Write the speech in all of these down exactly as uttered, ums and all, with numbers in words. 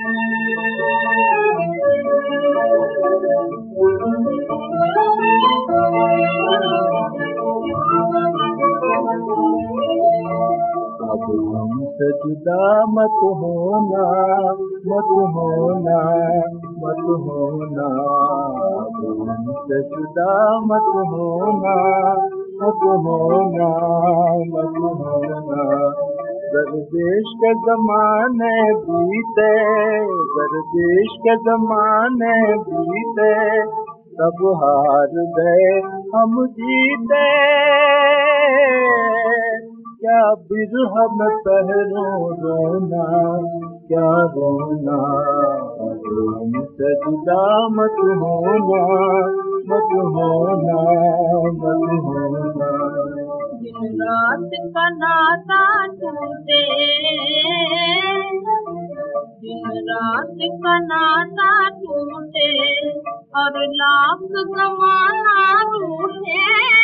अब हमसे जुदा मत होना, मत होना, मत होना। अब हमसे जुदा मत होना, मत होना, मत होना। गर्दिश के ज़माने बीते, गर्दिश के ज़माने बीते, सब हार गए हम जीते। क्या बिरह में पहरों रोना, क्या रोना। अब हमसे जुदा मत होना, मत होना, मत होना। दिन रात का नाता टूटे, दिन रात का नाता टूटे, और लाख ज़माना रूठे।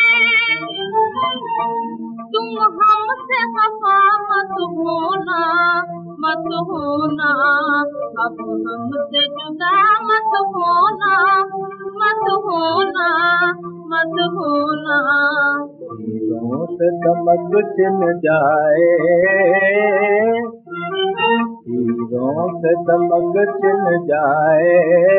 तुम हमसे खफा मत होना, मत होना। अब हमसे जुदा मत होना, मत होना, मत होना। तीरों से दमक छिन जाए, तीरों से दमक छिन जाए,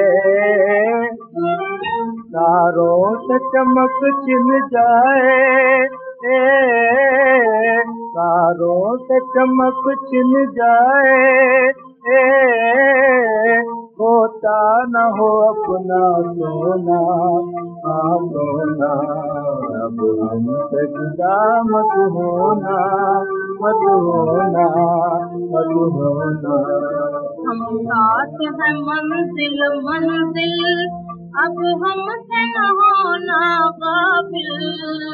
तारों से चमक छिन जाए, तारों से चमक छिन जाए। होता न हो अपना सोना, हाँ सोना। अब हमसे जुदा मत होना, मत होना, मत होना। हम साथ हैं मंजिल मंजिल, अब हमसे न होना गाफिल।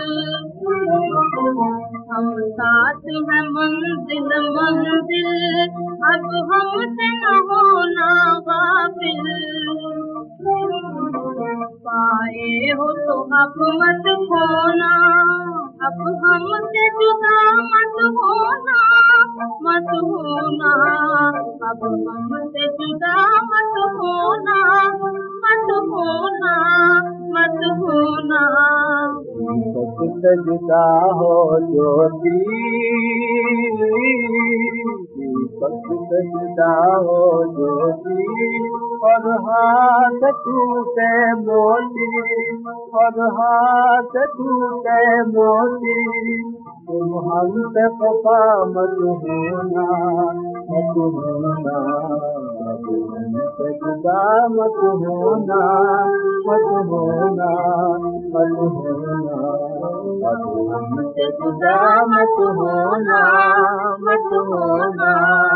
हम साथ हैं मंजिल मंजिल, अब हमसे न होना गाफिल। पाए हो तो अब मत खोना, अब हमसे जुदा मत होना, मत होना। अब हमसे जुदा मत होना, मत होना, मत होना। दीपक से जुदा हो ज्योति, दीपक से जुदा हो ज्योति, और हाथ टूटे मोती, और हाथ टूटे मोती। तुम हमसे खफा मत होना, मत होना। अब हमसे जुदा मत होना, मत होना, मत होना। अब हमसे जुदा मत होना, मत होना।